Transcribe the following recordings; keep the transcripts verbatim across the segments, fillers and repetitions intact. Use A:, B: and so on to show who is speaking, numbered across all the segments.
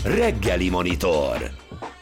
A: Reggeli Monitor.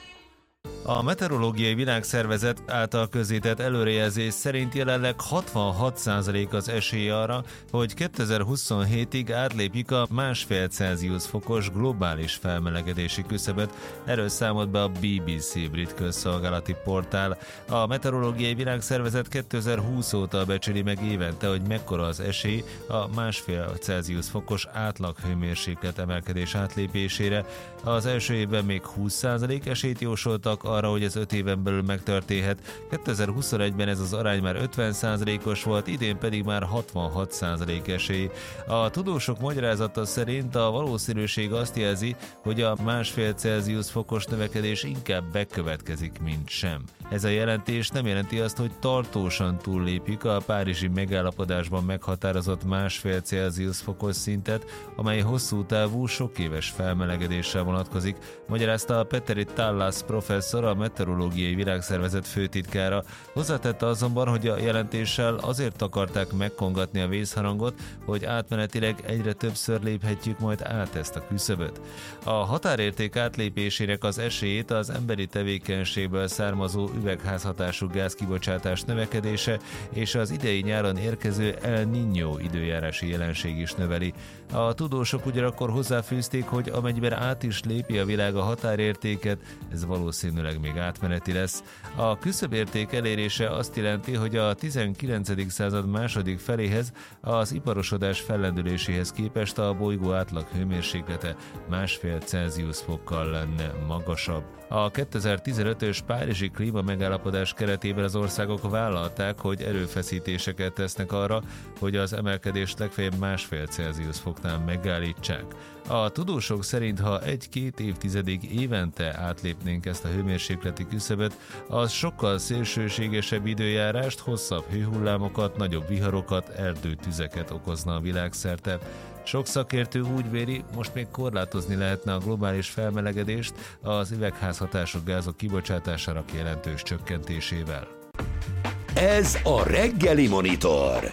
B: A Meteorológiai Világszervezet által közzétett előrejelzés szerint jelenleg hatvanhat százalék az esély arra, hogy kétezer-huszonhétig átlépjük a másfél Celsius fokos globális felmelegedési küszöböt, erről számolt be a bé bé cé brit közszolgálati portál. A Meteorológiai Világszervezet kétezer-húsz óta becsüli meg évente, hogy mekkora az esély a másfél Celsius fokos átlag hőmérséklet emelkedés átlépésére. Az első évben még húsz százalék esélyt jósoltak arra, hogy ez öt éven belül megtörténhet. kétezer-huszonegyben ez az arány már ötven százalékos volt, idén pedig már hatvanhat százalék esély. A tudósok magyarázata szerint a valószínűség azt jelzi, hogy a másfél Celsius fokos növekedés inkább bekövetkezik, mint sem. Ez a jelentés nem jelenti azt, hogy tartósan túllépjük a párizsi megállapodásban meghatározott másfél Celsius fokos szintet, amely hosszú távú, sok éves felmelegedéssel vonatkozik, magyarázta a Petteri Tallas professzor, a Meteorológiai Világszervezet főtitkára. Hozzátette azonban, hogy a jelentéssel azért akarták megkongatni a vészharangot, hogy átmenetileg egyre többször léphetjük majd át ezt a küszöböt. A határérték átlépésének az esélyét az emberi tevékenységből származó üvegházhatású gázkibocsátás növekedése és az idei nyáron érkező El Niño időjárási jelenség is növeli. A tudósok ugyanakkor hozzáfűzték, hogy amennyiben át is lépi a világ a határértéket, ez valószínűleg még átmeneti lesz. A küszöbérték elérése azt jelenti, hogy a tizenkilencedik század második feléhez, az iparosodás fellendüléséhez képest a bolygó átlag hőmérséklete másfél Celsius fokkal lenne magasabb. A kétezer-tizenötös párizsi klímamegállapodás keretében az országok vállalták, hogy erőfeszítéseket tesznek arra, hogy az emelkedést legfeljebb másfél Celsius foknál megállítsák. A tudósok szerint, ha egy-két évtizedig évente átlépnénk ezt a hőmérsékleti küszöböt, az sokkal szélsőségesebb időjárást, hosszabb hőhullámokat, nagyobb viharokat, erdőtüzeket okozna a világszerte. Sok szakértő úgy véli, most még korlátozni lehetne a globális felmelegedést az üvegházhatású gázok kibocsátásának jelentős csökkentésével.
A: Ez a Reggeli Monitor.